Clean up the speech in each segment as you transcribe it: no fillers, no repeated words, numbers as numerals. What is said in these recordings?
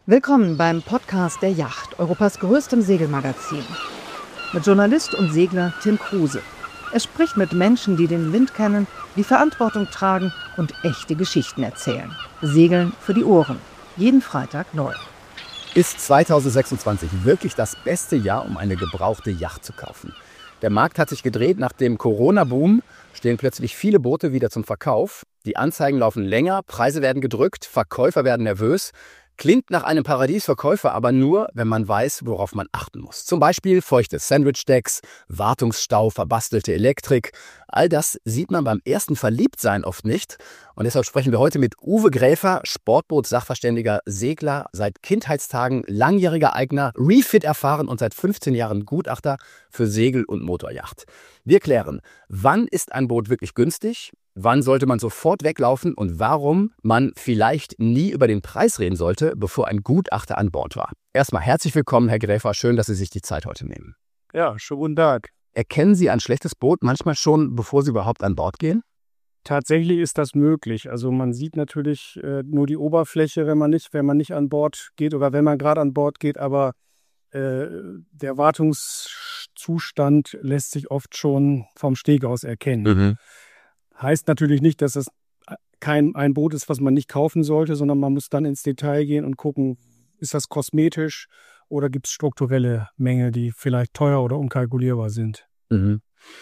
Willkommen beim Podcast der Yacht, Europas größtem Segelmagazin. Mit Journalist und Segler Tim Kruse. Er spricht mit Menschen, die den Wind kennen, die Verantwortung tragen und echte Geschichten erzählen. Segeln für die Ohren. Jeden Freitag neu. Ist 2026 wirklich das beste Jahr, um eine gebrauchte Yacht zu kaufen? Der Markt hat sich gedreht. Nach dem Corona-Boom stehen plötzlich viele Boote wieder zum Verkauf. Die Anzeigen laufen länger, Preise werden gedrückt, Verkäufer werden nervös. Klingt nach einem Paradies für Käufer, aber nur, wenn man weiß, worauf man achten muss. Zum Beispiel feuchte Sandwich-Decks, Wartungsstau, verbastelte Elektrik. All das sieht man beim ersten Verliebtsein oft nicht. Und deshalb sprechen wir heute mit Uwe Gräfer, Sportboot-Sachverständiger, Segler, seit Kindheitstagen langjähriger Eigner, Refit erfahren und seit 15 Jahren Gutachter für Segel- und Motoryacht. Wir klären, wann ist ein Boot wirklich günstig? Wann sollte man sofort weglaufen und warum man vielleicht nie über den Preis reden sollte, bevor ein Gutachter an Bord war. Erstmal herzlich willkommen, Herr Gräfer. Schön, dass Sie sich die Zeit heute nehmen. Ja, schönen guten Tag. Erkennen Sie ein schlechtes Boot manchmal schon, bevor Sie überhaupt an Bord gehen? Tatsächlich ist das möglich. Also man sieht natürlich nur die Oberfläche, wenn man nicht an Bord geht oder wenn man gerade an Bord geht, aber der Wartungszustand lässt sich oft schon vom Steg aus erkennen. Mhm. Heißt natürlich nicht, dass das ein Boot ist, was man nicht kaufen sollte, sondern man muss dann ins Detail gehen und gucken, ist das kosmetisch oder gibt es strukturelle Mängel, die vielleicht teuer oder unkalkulierbar sind. Mhm.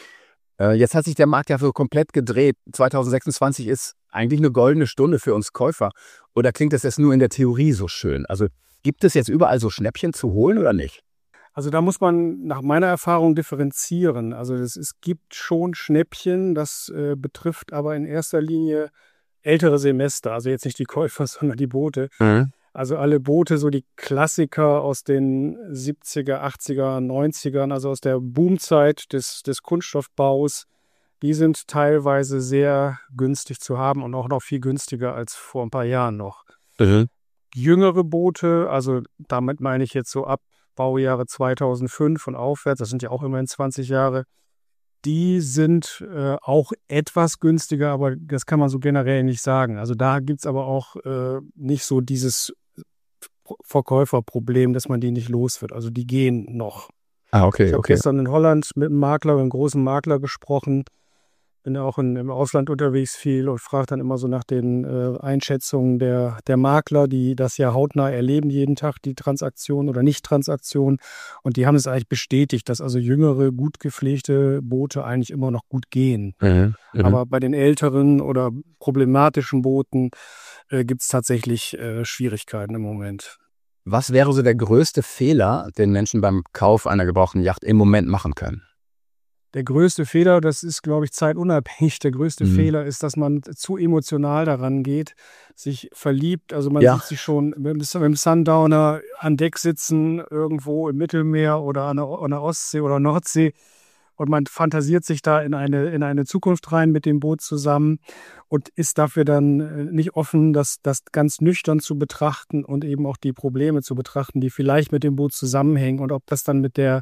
Jetzt hat sich der Markt ja so komplett gedreht. 2026 ist eigentlich eine goldene Stunde für uns Käufer. Oder klingt das jetzt nur in der Theorie so schön? Also gibt es jetzt überall so Schnäppchen zu holen oder nicht? Also da muss man nach meiner Erfahrung differenzieren. Also es gibt schon Schnäppchen, das betrifft aber in erster Linie ältere Semester. Also jetzt nicht die Käufer, sondern die Boote. Mhm. Also alle Boote, so die Klassiker aus den 70er, 80er, 90ern, also aus der Boomzeit des Kunststoffbaus, die sind teilweise sehr günstig zu haben und auch noch viel günstiger als vor ein paar Jahren noch. Mhm. Jüngere Boote, also damit meine ich jetzt so ab Baujahre 2005 und aufwärts, das sind ja auch immerhin 20 Jahre, die sind auch etwas günstiger, aber das kann man so generell nicht sagen. Also da gibt es aber auch nicht so dieses Verkäuferproblem, dass man die nicht los wird. Also die gehen noch. Ah, okay. Ich habe gestern in Holland mit einem großen Makler gesprochen. Bin ja auch im Ausland unterwegs viel und frage dann immer so nach den Einschätzungen der Makler, die das ja hautnah erleben jeden Tag, die Transaktion oder Nicht-Transaktion. Und die haben es eigentlich bestätigt, dass also jüngere, gut gepflegte Boote eigentlich immer noch gut gehen. Mhm. Mhm. Aber bei den älteren oder problematischen Booten gibt es tatsächlich Schwierigkeiten im Moment. Was wäre so der größte Fehler, den Menschen beim Kauf einer gebrauchten Yacht im Moment machen können? Der größte Fehler, das ist, glaube ich, zeitunabhängig, der größte Fehler ist, dass man zu emotional daran geht, sich verliebt. Also man sieht sich schon mit dem Sundowner an Deck sitzen, irgendwo im Mittelmeer oder an der Ostsee oder Nordsee. Und man fantasiert sich da in eine Zukunft rein mit dem Boot zusammen und ist dafür dann nicht offen, das ganz nüchtern zu betrachten und eben auch die Probleme zu betrachten, die vielleicht mit dem Boot zusammenhängen und ob das dann mit der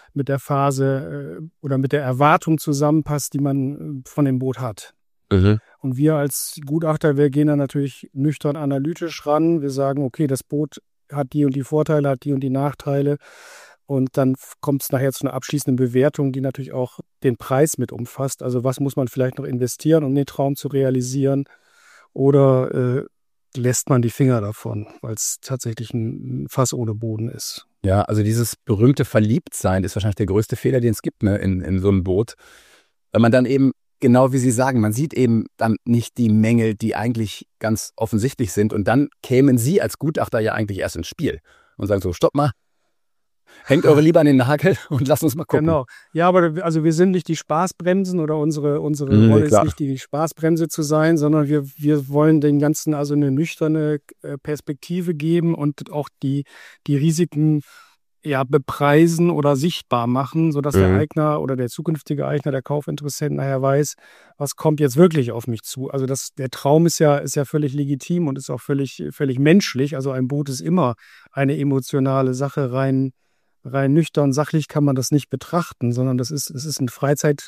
Phase oder mit der Erwartung zusammenpasst, die man von dem Boot hat. Mhm. Und wir als Gutachter, wir gehen da natürlich nüchtern analytisch ran. Wir sagen, okay, das Boot hat die und die Vorteile, hat die und die Nachteile. Und dann kommt es nachher zu einer abschließenden Bewertung, die natürlich auch den Preis mit umfasst. Also was muss man vielleicht noch investieren, um den Traum zu realisieren? Oder lässt man die Finger davon, weil es tatsächlich ein Fass ohne Boden ist? Ja, also dieses berühmte Verliebtsein ist wahrscheinlich der größte Fehler, den es gibt, ne, in so einem Boot. Weil man dann eben, genau wie Sie sagen, man sieht eben dann nicht die Mängel, die eigentlich ganz offensichtlich sind. Und dann kämen Sie als Gutachter ja eigentlich erst ins Spiel und sagen so, stopp mal, hängt eure Liebe an den Nagel und lasst uns mal gucken. Genau. Ja, aber also wir sind nicht die Spaßbremsen oder unsere Rolle ist nicht die Spaßbremse zu sein, sondern wir wollen den Ganzen also eine nüchterne Perspektive geben und auch die Risiken bepreisen oder sichtbar machen, sodass der Eigner oder der zukünftige Eigner, der Kaufinteressent nachher weiß, was kommt jetzt wirklich auf mich zu. Also der Traum ist ja völlig legitim und ist auch völlig menschlich. Also ein Boot ist immer eine emotionale Sache, rein nüchtern, sachlich kann man das nicht betrachten, sondern es ist ein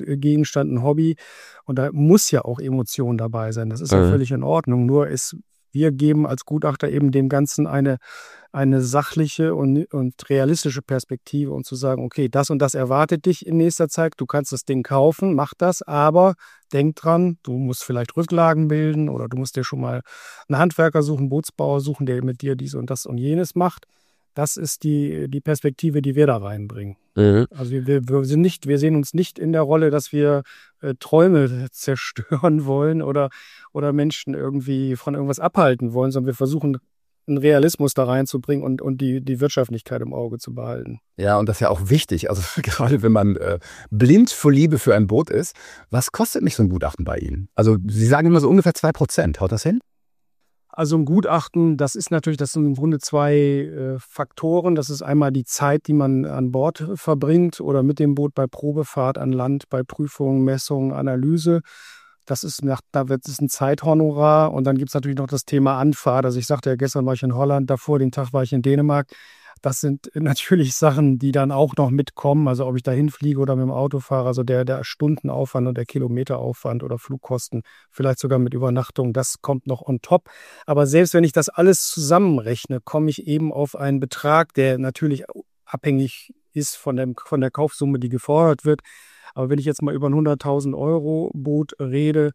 Freizeitgegenstand, ein Hobby und da muss ja auch Emotion dabei sein. Das ist ja völlig in Ordnung. Nur ist Wir geben als Gutachter eben dem Ganzen eine sachliche und realistische Perspektive und zu sagen, okay, das und das erwartet dich in nächster Zeit, du kannst das Ding kaufen, mach das, aber denk dran, du musst vielleicht Rücklagen bilden oder du musst dir schon mal einen Handwerker suchen, einen Bootsbauer suchen, der mit dir dies und das und jenes macht. Das ist die Perspektive, die wir da reinbringen. Mhm. Also wir sehen uns nicht in der Rolle, dass wir Träume zerstören wollen oder Menschen irgendwie von irgendwas abhalten wollen, sondern wir versuchen, einen Realismus da reinzubringen und die Wirtschaftlichkeit im Auge zu behalten. Ja, und das ist ja auch wichtig. Also gerade wenn man blind vor Liebe für ein Boot ist, was kostet mich so ein Gutachten bei Ihnen? Also Sie sagen immer so ungefähr 2%. Haut das hin? Also ein Gutachten, das sind im Grunde zwei Faktoren. Das ist einmal die Zeit, die man an Bord verbringt oder mit dem Boot bei Probefahrt an Land, bei Prüfungen, Messungen, Analyse. Das ist ein Zeithonorar. Und dann gibt es natürlich noch das Thema Anfahrt. Also ich sagte ja, gestern war ich in Holland, davor den Tag war ich in Dänemark. Das sind natürlich Sachen, die dann auch noch mitkommen. Also ob ich da hinfliege oder mit dem Auto fahre, also der Stundenaufwand und der Kilometeraufwand oder Flugkosten, vielleicht sogar mit Übernachtung, das kommt noch on top. Aber selbst wenn ich das alles zusammenrechne, komme ich eben auf einen Betrag, der natürlich abhängig ist von der Kaufsumme, die gefordert wird. Aber wenn ich jetzt mal über ein 100.000 Euro Boot rede,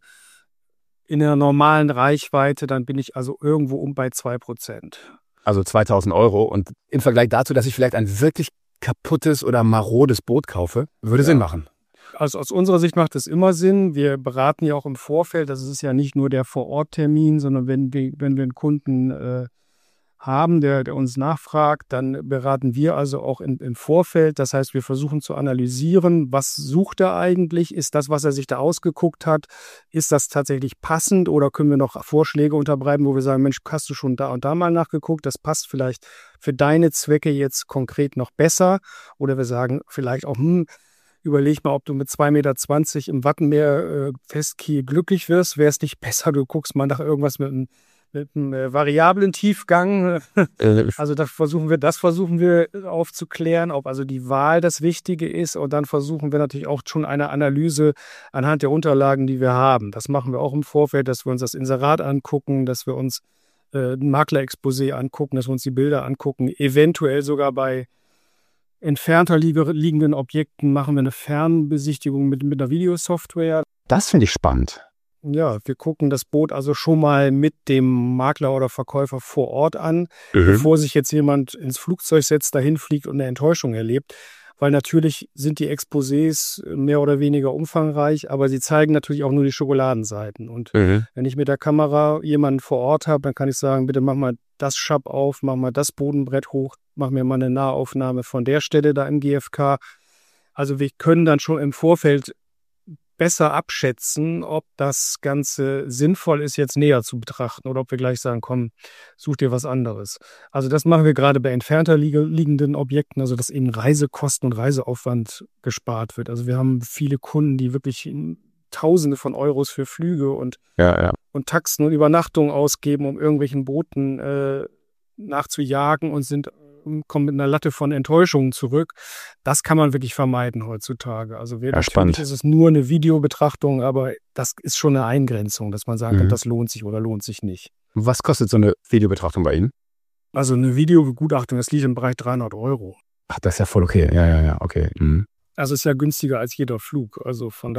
in einer normalen Reichweite, dann bin ich also irgendwo bei 2%. Also 2.000 Euro. Und im Vergleich dazu, dass ich vielleicht ein wirklich kaputtes oder marodes Boot kaufe, würde Sinn machen. Also aus unserer Sicht macht es immer Sinn. Wir beraten ja auch im Vorfeld. Das ist ja nicht nur der Vor-Ort-Termin, sondern wenn wir einen Kunden haben, der uns nachfragt, dann beraten wir also auch im Vorfeld. Das heißt, wir versuchen zu analysieren, was sucht er eigentlich? Ist das, was er sich da ausgeguckt hat, ist das tatsächlich passend oder können wir noch Vorschläge unterbreiten, wo wir sagen, Mensch, hast du schon da und da mal nachgeguckt? Das passt vielleicht für deine Zwecke jetzt konkret noch besser. Oder wir sagen vielleicht auch, überleg mal, ob du mit 2,20 Meter im Wattenmeer Festkiel glücklich wirst. Wäre es nicht besser, du guckst mal nach irgendwas mit einem variablen Tiefgang. Also das versuchen wir aufzuklären, ob also die Wahl das Wichtige ist. Und dann versuchen wir natürlich auch schon eine Analyse anhand der Unterlagen, die wir haben. Das machen wir auch im Vorfeld, dass wir uns das Inserat angucken, dass wir uns ein Maklerexposé angucken, dass wir uns die Bilder angucken. Eventuell sogar bei entfernter liegenden Objekten machen wir eine Fernbesichtigung mit einer Videosoftware. Das finde ich spannend. Ja, wir gucken das Boot also schon mal mit dem Makler oder Verkäufer vor Ort an, bevor sich jetzt jemand ins Flugzeug setzt, dahin fliegt und eine Enttäuschung erlebt. Weil natürlich sind die Exposés mehr oder weniger umfangreich, aber sie zeigen natürlich auch nur die Schokoladenseiten. Und wenn ich mit der Kamera jemanden vor Ort habe, dann kann ich sagen, bitte mach mal das Schab auf, mach mal das Bodenbrett hoch, mach mir mal eine Nahaufnahme von der Stelle da im GFK. Also wir können dann schon im Vorfeld besser abschätzen, ob das Ganze sinnvoll ist, jetzt näher zu betrachten oder ob wir gleich sagen, komm, such dir was anderes. Also das machen wir gerade bei entfernter liegenden Objekten, also dass eben Reisekosten und Reiseaufwand gespart wird. Also wir haben viele Kunden, die wirklich Tausende von Euros für Flüge und Taxen und Übernachtungen ausgeben, um irgendwelchen Booten nachzujagen und kommen mit einer Latte von Enttäuschungen zurück. Das kann man wirklich vermeiden heutzutage. Also natürlich ist es nur eine Videobetrachtung, aber das ist schon eine Eingrenzung, dass man sagen kann, das lohnt sich oder lohnt sich nicht. Was kostet so eine Videobetrachtung bei Ihnen? Also eine Videobegutachtung, das liegt im Bereich 300 Euro. Ach, das ist ja voll okay. Ja, okay. Also ist ja günstiger als jeder Flug. Also von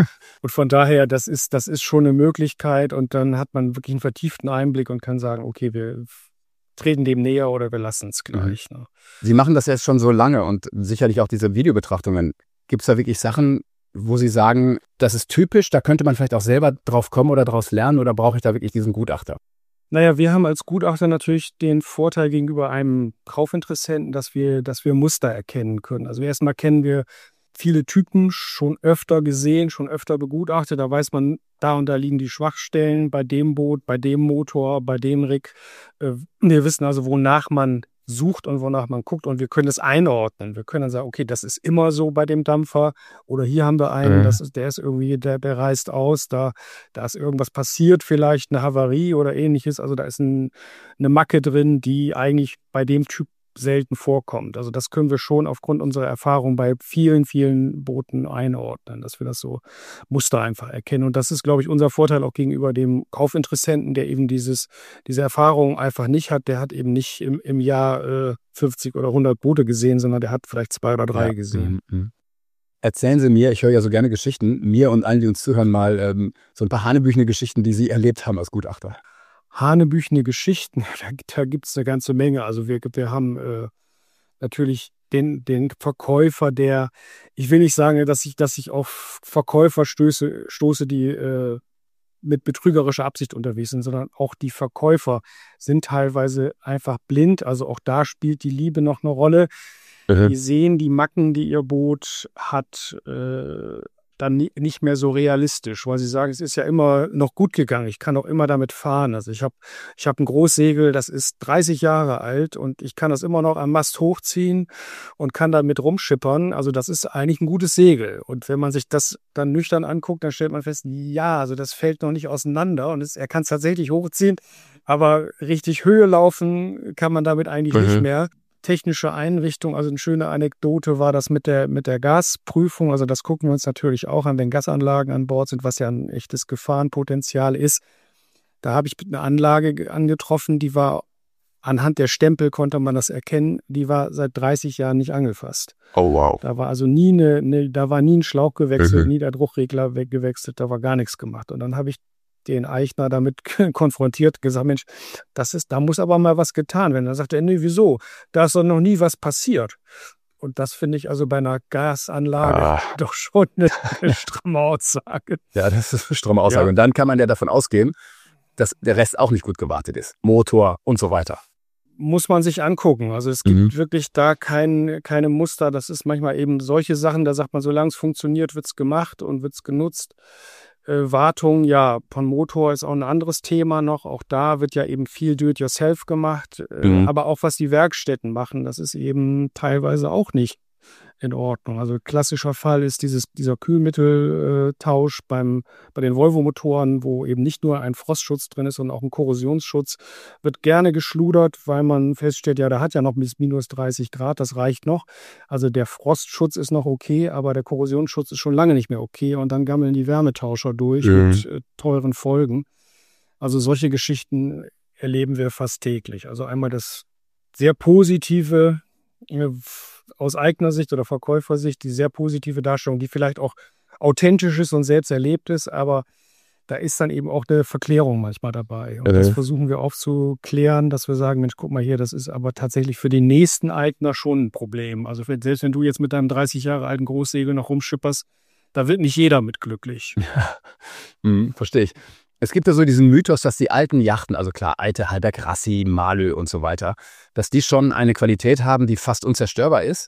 daher, das ist schon eine Möglichkeit und dann hat man wirklich einen vertieften Einblick und kann sagen, okay, wir treten dem näher oder wir lassen es gleich. Ne? Sie machen das jetzt schon so lange und sicherlich auch diese Videobetrachtungen. Gibt es da wirklich Sachen, wo Sie sagen, das ist typisch, da könnte man vielleicht auch selber drauf kommen oder daraus lernen oder brauche ich da wirklich diesen Gutachter? Naja, wir haben als Gutachter natürlich den Vorteil gegenüber einem Kaufinteressenten, dass wir Muster erkennen können. Also erstmal kennen wir viele Typen schon öfter gesehen, schon öfter begutachtet. Da weiß man, da und da liegen die Schwachstellen bei dem Boot, bei dem Motor, bei dem Rig. Wir wissen also, wonach man sucht und wonach man guckt und wir können es einordnen. Wir können dann sagen, okay, das ist immer so bei dem Dampfer oder hier haben wir einen, der ist irgendwie, der reißt aus, da ist irgendwas passiert, vielleicht eine Havarie oder ähnliches. Also da ist eine Macke drin, die eigentlich bei dem Typ selten vorkommt. Also das können wir schon aufgrund unserer Erfahrung bei vielen, vielen Booten einordnen, dass wir das so Muster einfach erkennen. Und das ist, glaube ich, unser Vorteil auch gegenüber dem Kaufinteressenten, der eben diese Erfahrung einfach nicht hat. Der hat eben nicht im Jahr 50 oder 100 Boote gesehen, sondern der hat vielleicht 2 oder 3 gesehen. Erzählen Sie mir, ich höre ja so gerne Geschichten, mir und allen, die uns zuhören, mal so ein paar hanebüchene Geschichten, die Sie erlebt haben als Gutachter. Hanebüchene Geschichten, da gibt es eine ganze Menge. Also wir haben natürlich den Verkäufer, ich will nicht sagen, dass ich auf Verkäufer stoße, die mit betrügerischer Absicht unterwegs sind, sondern auch die Verkäufer sind teilweise einfach blind. Also auch da spielt die Liebe noch eine Rolle. Die sehen die Macken, die ihr Boot hat, dann nicht mehr so realistisch, weil sie sagen, es ist ja immer noch gut gegangen. Ich kann auch immer damit fahren. Also ich hab ein Großsegel, das ist 30 Jahre alt und ich kann das immer noch am Mast hochziehen und kann damit rumschippern. Also das ist eigentlich ein gutes Segel. Und wenn man sich das dann nüchtern anguckt, dann stellt man fest, ja, also das fällt noch nicht auseinander und er kann es tatsächlich hochziehen, aber richtig Höhe laufen kann man damit eigentlich nicht mehr. Technische Einrichtung, also eine schöne Anekdote war das mit der Gasprüfung. Also das gucken wir uns natürlich auch an, wenn Gasanlagen an Bord sind, was ja ein echtes Gefahrenpotenzial ist. Da habe ich eine Anlage angetroffen, die war, anhand der Stempel konnte man das erkennen, die war seit 30 Jahren nicht angefasst. Oh wow. Da war also nie ein Schlauch gewechselt, nie der Druckregler weggewechselt, da war gar nichts gemacht. Und dann habe ich den Eichner damit konfrontiert, gesagt, Mensch, da muss aber mal was getan werden. Dann sagte er, nee, wieso? Da ist doch noch nie was passiert. Und das finde ich also bei einer Gasanlage doch schon eine stramme Aussage. Ja, das ist eine stramme Aussage. Ja. Und dann kann man ja davon ausgehen, dass der Rest auch nicht gut gewartet ist. Motor und so weiter. Muss man sich angucken. Also es gibt wirklich da keine Muster. Das ist manchmal eben solche Sachen, da sagt man, solange es funktioniert, wird es gemacht und wird es genutzt. Wartung, ja, von Motor ist auch ein anderes Thema noch. Auch da wird ja eben viel Do-it-yourself gemacht. Aber auch was die Werkstätten machen, das ist eben teilweise auch nicht in Ordnung. Also klassischer Fall ist dieser Kühlmitteltausch bei den Volvo-Motoren, wo eben nicht nur ein Frostschutz drin ist, sondern auch ein Korrosionsschutz. Wird gerne geschludert, weil man feststellt, ja, da hat ja noch bis minus 30 Grad, das reicht noch. Also der Frostschutz ist noch okay, aber der Korrosionsschutz ist schon lange nicht mehr okay. Und dann gammeln die Wärmetauscher durch mit teuren Folgen. Also solche Geschichten erleben wir fast täglich. Also einmal das sehr positive aus eigener Sicht oder Verkäufersicht, die sehr positive Darstellung, die vielleicht auch authentisch ist und selbst erlebt ist, aber da ist dann eben auch eine Verklärung manchmal dabei. Und das versuchen wir aufzuklären, dass wir sagen, Mensch, guck mal hier, das ist aber tatsächlich für den nächsten Eigner schon ein Problem. Also selbst wenn du jetzt mit deinem 30 Jahre alten Großsegel noch rumschipperst, da wird nicht jeder mit glücklich. Verstehe ich. Es gibt ja so diesen Mythos, dass die alten Yachten, also klar, alte Halberg Rassi, Malö und so weiter, dass die schon eine Qualität haben, die fast unzerstörbar ist.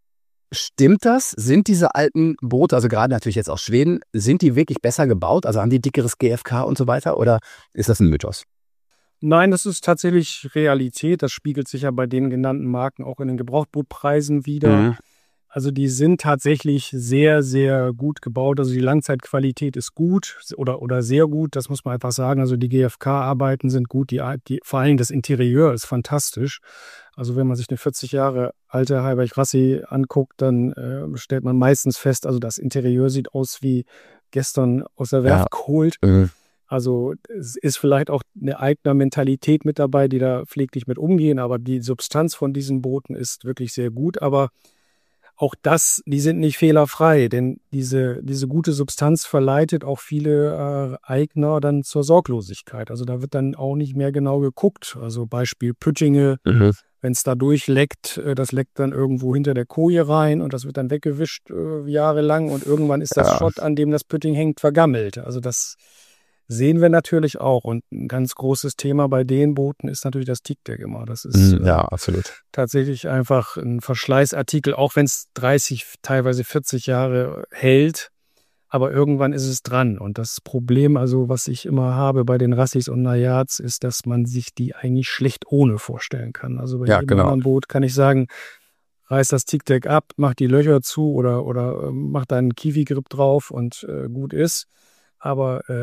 Stimmt das? Sind diese alten Boote, also gerade natürlich jetzt aus Schweden, sind die wirklich besser gebaut? Also haben die dickeres GFK und so weiter? Oder ist das ein Mythos? Nein, das ist tatsächlich Realität. Das spiegelt sich ja bei den genannten Marken auch in den Gebrauchtbootpreisen wider. Also die sind tatsächlich sehr, sehr gut gebaut. Also die Langzeitqualität ist gut oder sehr gut, das muss man einfach sagen. Also die GFK-Arbeiten sind gut, vor allem das Interieur ist fantastisch. Also wenn man sich eine 40 Jahre alte Halberg Rassi anguckt, dann stellt man meistens fest, also das Interieur sieht aus wie gestern aus der Werft geholt. Also es ist vielleicht auch eine eigene Mentalität mit dabei, die da pfleglich mit umgehen, aber die Substanz von diesen Booten ist wirklich sehr gut. Aber auch die sind nicht fehlerfrei, denn diese gute Substanz verleitet auch viele Eigner dann zur Sorglosigkeit. Also da wird dann auch nicht mehr genau geguckt. Also Beispiel Püttinge, wenn es da durchleckt, das leckt dann irgendwo hinter der Koje rein und das wird dann weggewischt jahrelang und irgendwann ist das Schott, an dem das Pütting hängt, vergammelt. Also das sehen wir natürlich auch. Und ein ganz großes Thema bei den Booten ist natürlich das Teakdeck immer. Das ist absolut tatsächlich einfach ein Verschleißartikel, auch wenn es 30, teilweise 40 Jahre hält. Aber irgendwann ist es dran. Und das Problem, also was ich immer habe bei den Rassis und Najats, ist, dass man sich die eigentlich schlecht ohne vorstellen kann. Also bei jedem anderen Boot kann ich sagen, reiß das Teakdeck ab, mach die Löcher zu oder mach da einen Kiwi-Grip drauf und gut ist. Aber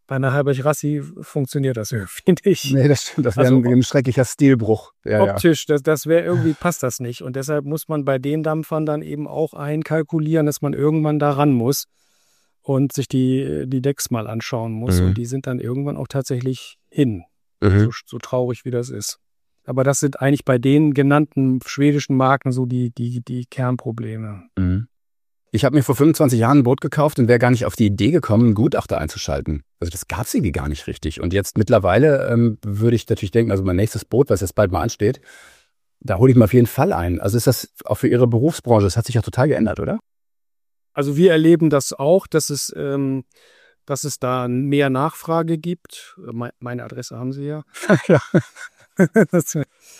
Bei einer Heiberich-Rassi funktioniert das, finde ich. Nee, das stimmt. Das wäre ein schrecklicher Stilbruch. Ja, optisch, das wäre irgendwie, passt das nicht. Und deshalb muss man bei den Dampfern dann eben auch einkalkulieren, dass man irgendwann da ran muss und sich die Decks mal anschauen muss. Und die sind dann irgendwann auch tatsächlich hin. So traurig, wie das ist. Aber das sind eigentlich bei den genannten schwedischen Marken so die Kernprobleme. Ich habe mir vor 25 Jahren ein Boot gekauft und wäre gar nicht auf die Idee gekommen, einen Gutachter einzuschalten. Also das gab es irgendwie gar nicht richtig. Und jetzt mittlerweile würde ich natürlich denken, also mein nächstes Boot, was jetzt bald mal ansteht, da hole ich mir auf jeden Fall ein. Also ist das auch für Ihre Berufsbranche, das hat sich ja total geändert, oder? Also wir erleben das auch, dass es da mehr Nachfrage gibt. Meine Adresse haben Sie ja. Ja. Dass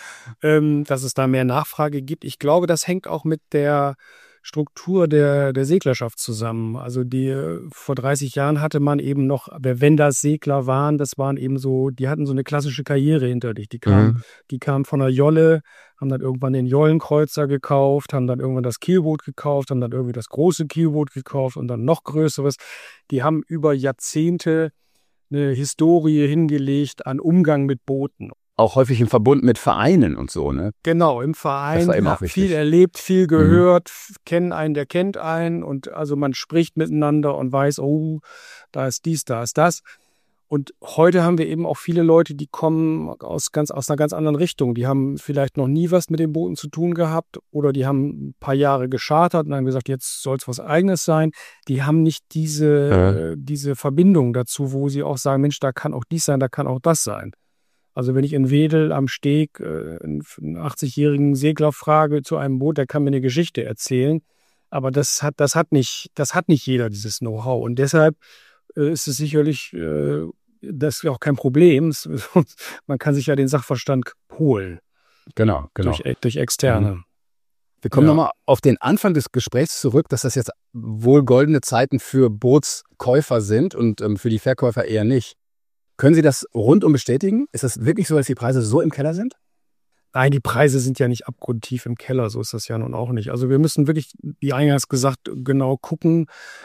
es da mehr Nachfrage gibt. Ich glaube, das hängt auch mit der Struktur der Seglerschaft zusammen. Also vor 30 Jahren hatte man eben noch, wenn das Segler waren, das waren eben so, die hatten so eine klassische Karriere hinter sich. Die kamen von der Jolle, haben dann irgendwann den Jollenkreuzer gekauft, haben dann irgendwann das Kielboot gekauft, haben dann irgendwie das große Kielboot gekauft und dann noch größeres. Die haben über Jahrzehnte eine Historie hingelegt an Umgang mit Booten. Auch häufig im Verbund mit Vereinen und so, ne? Genau, im Verein, viel erlebt, viel gehört, kennen einen, der kennt einen und also man spricht miteinander und weiß, oh, da ist dies, da ist das. Und heute haben wir eben auch viele Leute, die kommen aus einer ganz anderen Richtung. Die haben vielleicht noch nie was mit den Booten zu tun gehabt oder die haben ein paar Jahre geschartert und haben gesagt, jetzt soll es was Eigenes sein. Die haben nicht diese Verbindung dazu, wo sie auch sagen, Mensch, da kann auch dies sein, da kann auch das sein. Also wenn ich in Wedel am Steg einen 80-jährigen Segler frage zu einem Boot, der kann mir eine Geschichte erzählen. Aber das hat nicht jeder, dieses Know-how. Und deshalb ist es sicherlich, das ist auch kein Problem. Man kann sich ja den Sachverstand holen. Genau. Durch Externe. Wir kommen nochmal auf den Anfang des Gesprächs zurück, dass das jetzt wohl goldene Zeiten für Bootskäufer sind und für die Verkäufer eher nicht. Können Sie das rundum bestätigen? Ist das wirklich so, dass die Preise so im Keller sind? Nein, die Preise sind ja nicht abgrundtief im Keller, so ist das ja nun auch nicht. Also wir müssen wirklich, wie eingangs gesagt, genau gucken.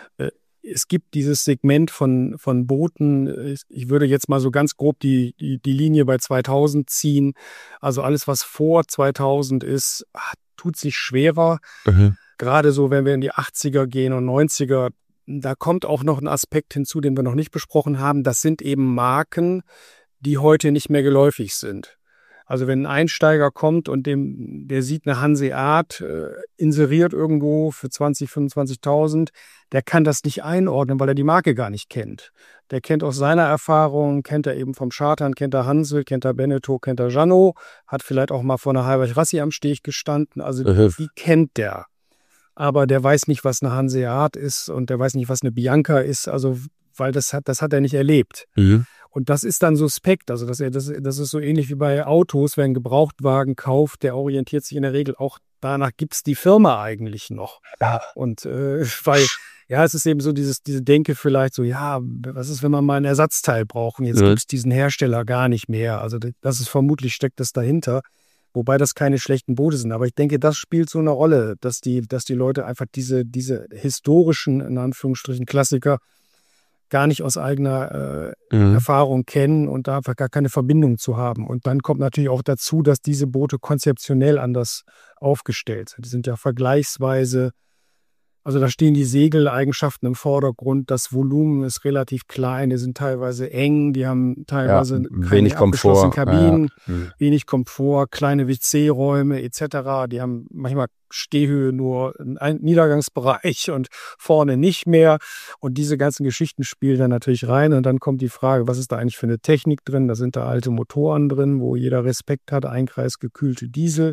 Es gibt dieses Segment von Booten. Ich würde jetzt mal so ganz grob die Linie bei 2000 ziehen. Also alles, was vor 2000 ist, tut sich schwerer. Gerade so, wenn wir in die 80er gehen und 90er, da kommt auch noch ein Aspekt hinzu, den wir noch nicht besprochen haben. Das sind eben Marken, die heute nicht mehr geläufig sind. Also wenn ein Einsteiger kommt und der sieht eine Hanseat inseriert irgendwo für 20.000, 25.000, der kann das nicht einordnen, weil er die Marke gar nicht kennt. Der kennt aus seiner Erfahrung, kennt er eben vom Chartern, kennt er Hansel, kennt er Beneteau, kennt er Jeannot, hat vielleicht auch mal vor einer Heiberich-Rassi am Steg gestanden. Also die kennt der. Aber der weiß nicht, was eine Hanseat ist und der weiß nicht, was eine Bianca ist, also weil das hat er nicht erlebt. Und das ist dann suspekt, also das ist so ähnlich wie bei Autos, wer einen Gebrauchtwagen kauft, der orientiert sich in der Regel auch danach, gibt's die Firma eigentlich noch? Ja. Und weil, ja, es ist eben so diese Denke vielleicht so, ja, was ist, wenn wir mal ein Ersatzteil brauchen? Jetzt gibt's diesen Hersteller gar nicht mehr. Also das ist vermutlich, steckt das dahinter. Wobei das keine schlechten Boote sind. Aber ich denke, das spielt so eine Rolle, dass die Leute einfach diese historischen, in Anführungsstrichen, Klassiker gar nicht aus eigener Erfahrung kennen und da einfach gar keine Verbindung zu haben. Und dann kommt natürlich auch dazu, dass diese Boote konzeptionell anders aufgestellt sind. Die sind ja vergleichsweise, also da stehen die Segeleigenschaften im Vordergrund, das Volumen ist relativ klein, die sind teilweise eng, die haben teilweise wenig Komfort, Kabinen, wenig Komfort, kleine WC-Räume etc. Die haben manchmal Stehhöhe nur einen Niedergangsbereich und vorne nicht mehr. Und diese ganzen Geschichten spielen dann natürlich rein. Und dann kommt die Frage, was ist da eigentlich für eine Technik drin? Da sind da alte Motoren drin, wo jeder Respekt hat, einkreisgekühlte Diesel.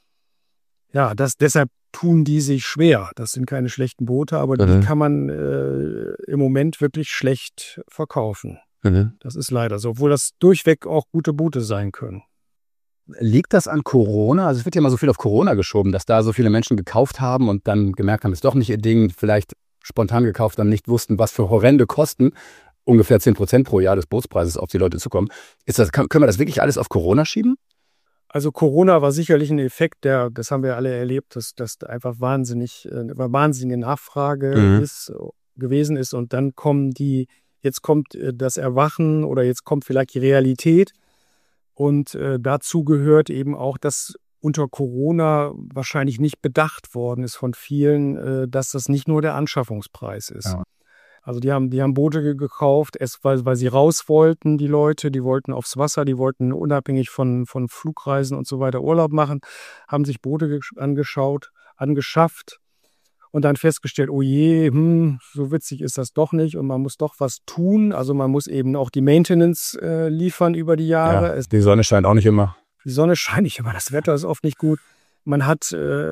Ja, deshalb tun die sich schwer. Das sind keine schlechten Boote, aber die kann man im Moment wirklich schlecht verkaufen. Das ist leider so, obwohl das durchweg auch gute Boote sein können. Liegt das an Corona? Also es wird ja mal so viel auf Corona geschoben, dass da so viele Menschen gekauft haben und dann gemerkt haben, es ist doch nicht ihr Ding, vielleicht spontan gekauft, dann nicht wussten, was für horrende Kosten, ungefähr 10% pro Jahr des Bootspreises auf die Leute zukommen. Können wir das wirklich alles auf Corona schieben? Also Corona war sicherlich ein Effekt, das haben wir alle erlebt, dass einfach wahnsinnige Nachfrage gewesen ist und dann kommen die jetzt kommt das Erwachen oder jetzt kommt vielleicht die Realität. Und dazu gehört eben auch, dass unter Corona wahrscheinlich nicht bedacht worden ist von vielen, dass das nicht nur der Anschaffungspreis ist. Ja. Also die haben Boote gekauft, weil sie raus wollten, die Leute, die wollten aufs Wasser, die wollten unabhängig von Flugreisen und so weiter Urlaub machen, haben sich Boote angeschafft und dann festgestellt, oh je, so witzig ist das doch nicht und man muss doch was tun. Also man muss eben auch die Maintenance liefern über die Jahre. Ja, die Sonne scheint auch nicht immer. Die Sonne scheint nicht immer, das Wetter ist oft nicht gut. Man hat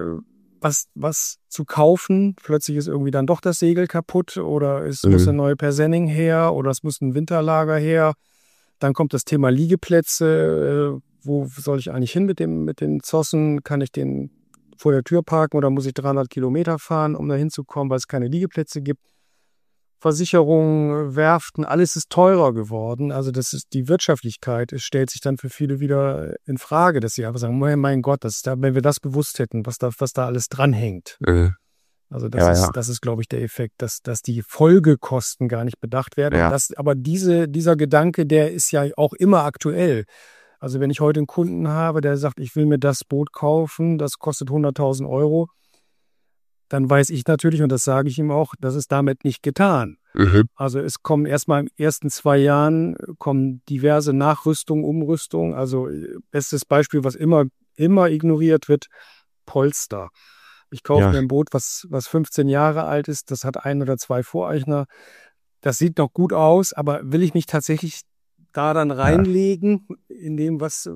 was zu kaufen, plötzlich ist irgendwie dann doch das Segel kaputt oder es muss eine neue Persenning her oder es muss ein Winterlager her. Dann kommt das Thema Liegeplätze. Wo soll ich eigentlich hin mit den Zossen? Kann ich den vor der Tür parken oder muss ich 300 Kilometer fahren, um da hinzukommen, weil es keine Liegeplätze gibt? Versicherungen, Werften, alles ist teurer geworden. Also das ist die Wirtschaftlichkeit. Es stellt sich dann für viele wieder in Frage, dass sie einfach sagen, mein Gott, wenn wir das bewusst hätten, was da alles dranhängt. Also das ist, glaube ich, der Effekt, dass die Folgekosten gar nicht bedacht werden. Ja. Aber dieser Gedanke, der ist ja auch immer aktuell. Also wenn ich heute einen Kunden habe, der sagt, ich will mir das Boot kaufen, das kostet 100.000 Euro, dann weiß ich natürlich, und das sage ich ihm auch, das ist damit nicht getan. Also es kommen erstmal in den ersten 2 Jahren diverse Nachrüstungen, Umrüstungen. Also bestes Beispiel, was immer ignoriert wird, Polster. Ich kaufe mir ein Boot, was 15 Jahre alt ist, das hat 1 oder 2 Voreichner. Das sieht noch gut aus, aber will ich mich tatsächlich da dann reinlegen, in dem, was...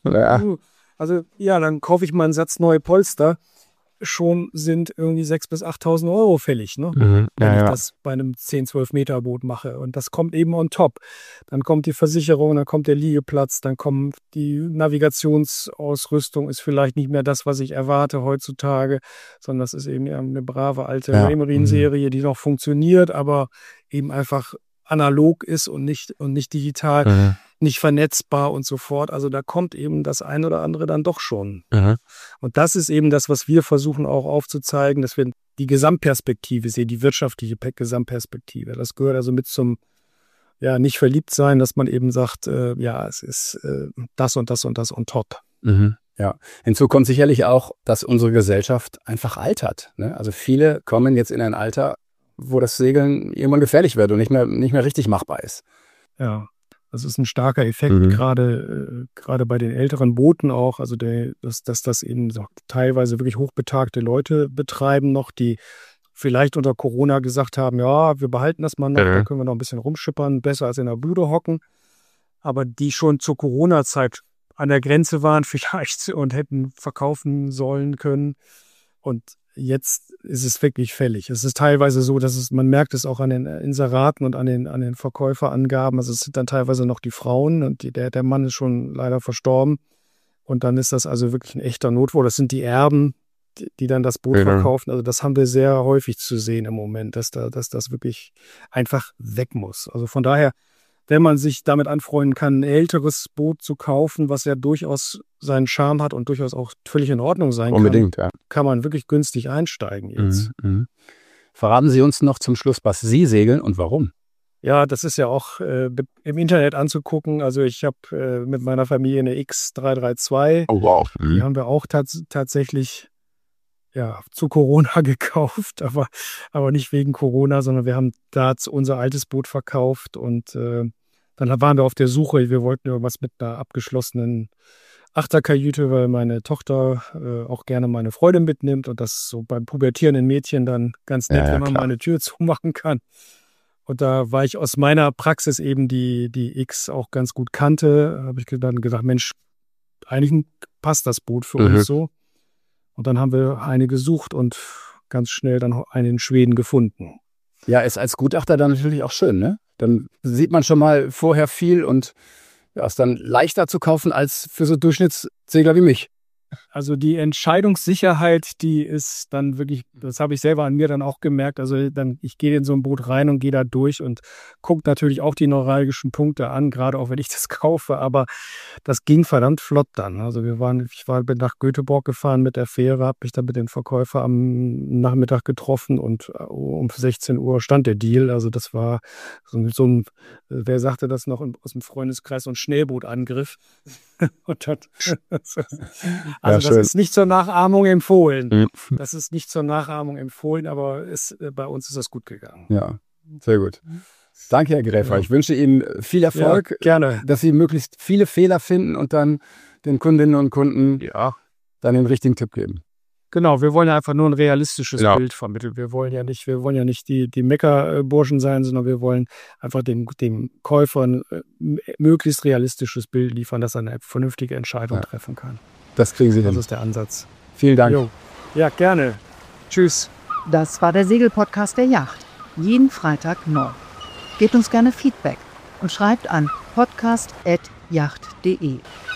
Also dann kaufe ich mal einen Satz neue Polster. Schon sind irgendwie 6.000 bis 8.000 Euro fällig, ne? Wenn ich das bei einem 10-12 Meter Boot mache. Und das kommt eben on top. Dann kommt die Versicherung, dann kommt der Liegeplatz, dann kommt die Navigationsausrüstung, ist vielleicht nicht mehr das, was ich erwarte heutzutage, sondern das ist eben eine brave alte Raymarine-Serie, die noch funktioniert, aber eben einfach analog ist und nicht digital, nicht vernetzbar und so fort. Also da kommt eben das ein oder andere dann doch schon. Und das ist eben das, was wir versuchen auch aufzuzeigen, dass wir die Gesamtperspektive sehen, die wirtschaftliche Gesamtperspektive. Das gehört also mit zum nicht verliebt sein, dass man eben sagt, es ist das und das und das on top. Ja, hinzu kommt sicherlich auch, dass unsere Gesellschaft einfach altert. Ne? Also viele kommen jetzt in ein Alter, wo das Segeln irgendwann gefährlich wird und nicht mehr richtig machbar ist. Ja, das ist ein starker Effekt, gerade bei den älteren Booten auch, also dass das eben so teilweise wirklich hochbetagte Leute betreiben noch, die vielleicht unter Corona gesagt haben, ja, wir behalten das mal noch, da können wir noch ein bisschen rumschippern, besser als in der Bude hocken, aber die schon zur Corona-Zeit an der Grenze waren vielleicht und hätten verkaufen sollen können. Und jetzt ist es wirklich fällig. Es ist teilweise so, dass man merkt es auch an den Inseraten und an den Verkäuferangaben. Also es sind dann teilweise noch die Frauen und der Mann ist schon leider verstorben. Und dann ist das also wirklich ein echter Notfall. Das sind die Erben, die dann das Boot verkaufen. Also das haben wir sehr häufig zu sehen im Moment, dass das wirklich einfach weg muss. Also von daher, wenn man sich damit anfreunden kann, ein älteres Boot zu kaufen, was ja durchaus seinen Charme hat und durchaus auch völlig in Ordnung sein kann, kann man wirklich günstig einsteigen jetzt. Verraten Sie uns noch zum Schluss, was Sie segeln und warum? Ja, das ist ja auch im Internet anzugucken. Also ich habe mit meiner Familie eine X332. Oh wow. Die haben wir auch tatsächlich zu Corona gekauft, aber nicht wegen Corona, sondern wir haben da unser altes Boot verkauft und dann waren wir auf der Suche. Wir wollten irgendwas mit einer abgeschlossenen Achterkajüte, weil meine Tochter auch gerne meine Freundin mitnimmt und das so beim pubertierenden Mädchen dann ganz nett, wenn man mal eine Tür zumachen kann. Und da war ich aus meiner Praxis eben die X auch ganz gut kannte, habe ich dann gedacht, Mensch, eigentlich passt das Boot für uns so. Und dann haben wir eine gesucht und ganz schnell dann eine in Schweden gefunden. Ja, ist als Gutachter dann natürlich auch schön, ne? Dann sieht man schon mal vorher viel und ist dann leichter zu kaufen als für so Durchschnittssegler wie mich. Also die Entscheidungssicherheit, die ist dann wirklich, das habe ich selber an mir dann auch gemerkt. Also ich gehe in so ein Boot rein und gehe da durch und gucke natürlich auch die neuralgischen Punkte an, gerade auch wenn ich das kaufe. Aber das ging verdammt flott dann. Also ich bin nach Göteborg gefahren mit der Fähre, habe mich dann mit dem Verkäufer am Nachmittag getroffen und um 16 Uhr stand der Deal. Also das war so ein, wer sagte das noch aus dem Freundeskreis, so ein Schnellbootangriff. Und das ist nicht zur Nachahmung empfohlen. Das ist nicht zur Nachahmung empfohlen, aber bei uns ist das gut gegangen. Ja, sehr gut. Danke, Herr Gräfer. Ich wünsche Ihnen viel Erfolg. Ja, gerne. Dass Sie möglichst viele Fehler finden und dann den Kundinnen und Kunden dann den richtigen Tipp geben. Genau, wir wollen ja einfach nur ein realistisches Bild vermitteln. Wir wollen ja nicht die Meckerburschen sein, sondern wir wollen einfach dem Käufer ein möglichst realistisches Bild liefern, dass er eine vernünftige Entscheidung treffen kann. Das kriegen Sie hin. Das ist der Ansatz. Vielen Dank. Jo. Ja, gerne. Tschüss. Das war der Segelpodcast der Yacht. Jeden Freitag neu. Gebt uns gerne Feedback und schreibt an podcast@yacht.de.